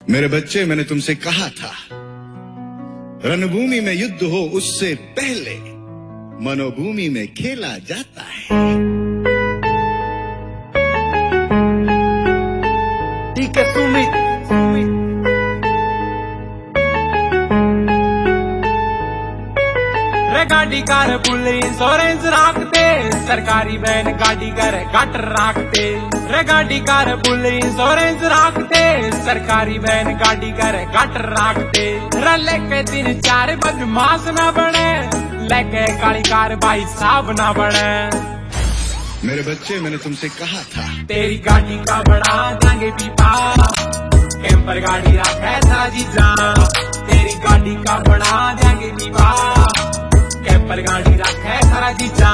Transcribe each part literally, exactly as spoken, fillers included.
मेरे बच्चे, मैंने तुमसे कहा था, रणभूमि में युद्ध हो उससे पहले मनोभूमि में खेला जाता है। ठीक है सुमित, रे गाड़ी कार पुलिस इंश्योरेंस रखते, सरकारी वैन गाड़ी कर गटर रखते। रे गाड़ी कार पुलिस इंश्योरेंस रखते, सरकारी वैन गाड़ी कर गटर रखते। रे लेके तीन चार बदमाश ना बने, लेके काली कार भाई साहब ना बने। मेरे बच्चे, मैंने तुमसे कहा था, तेरी गाड़ी का बड़ा देंगे पीपा, कैंपर गाड़ी रखे था जीजा। तेरी गाड़ी का बड़ा देंगे पीपा, कैंपर गाड़ी रखे था जीजा।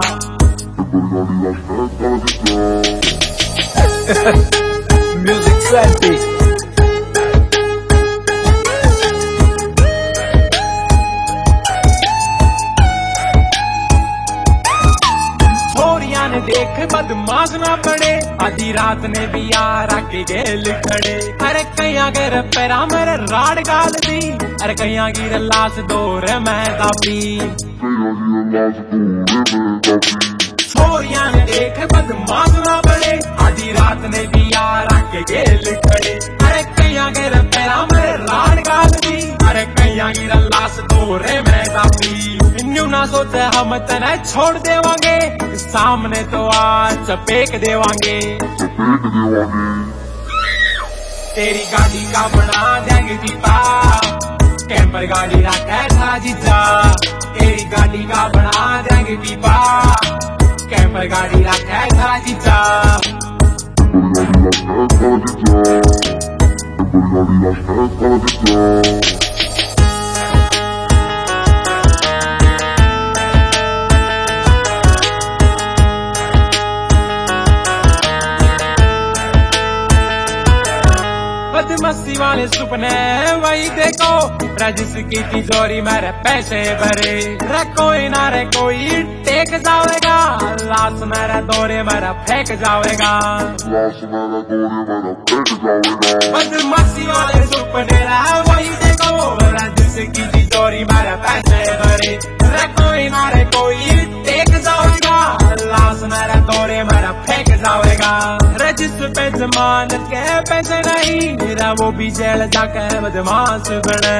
म्यूजिक साइंटिस्ट देख बदमाश ना पड़े, आधी रात ने भी यार आके गेल खड़े। अरे कहीं गिर पैरा मेरे राड गाल दी, अरे कहीं गिर लाश दौर मैं दापी। छोरिया ने देख बदमाश ना पड़े, आधी रात ने भी यार आके गेल खड़े। अरे कहीं गिर पैरा मेरे राड गाल दी, अरे कहीं गिर लाश दौर मैं दापी। न्यू ना सोचे हम तेने छोड़ देवांगे, सामने तो आज चपेक देवांगे। तेरी गाड़ी का बना देंगे पीपा, कैंपर गाड़ी रखे था जीजा। तेरी गाड़ी का बना देंगे पीपा, कैंपर गाड़ी रखे था जीजा। बदमस्ती वाले सुपने वही देखो, रजिस की तिजोरी मेरे पैसे भरे। रे कोई ना रे कोई टेक जाएगा, लाश मेरा दौरे मेरा फेंक जाएगा। लाश मेरा दौरे मेरा फेंक जाएगा। बदमस्ती वाले सुपने वही देखो, रजिस की तिजोरी मेरे पैसे भरे। रे कोई ना रे कोई टेक जाएगा, लाश मेरा दौरे मेरा फेंक जाएगा। रजिस पे जमान के पैसे नहीं, मेरा वो भी जेल जाकर बदमाश बने।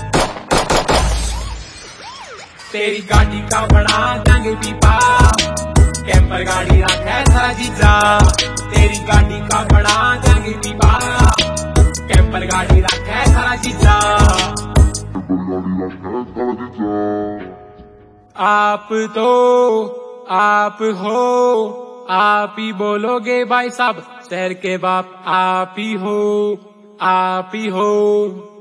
तेरी गाड़ी का बना देंगे पीपा, कैंपर गाड़ी रखे था जीजा। तेरी गाड़ी का बना देंगे पीपा, कैंपर गाड़ी रखे था जीजा। आप तो आप हो, आप ही बोलोगे भाई साहब, शहर के बाप आप ही हो, आप ही हो।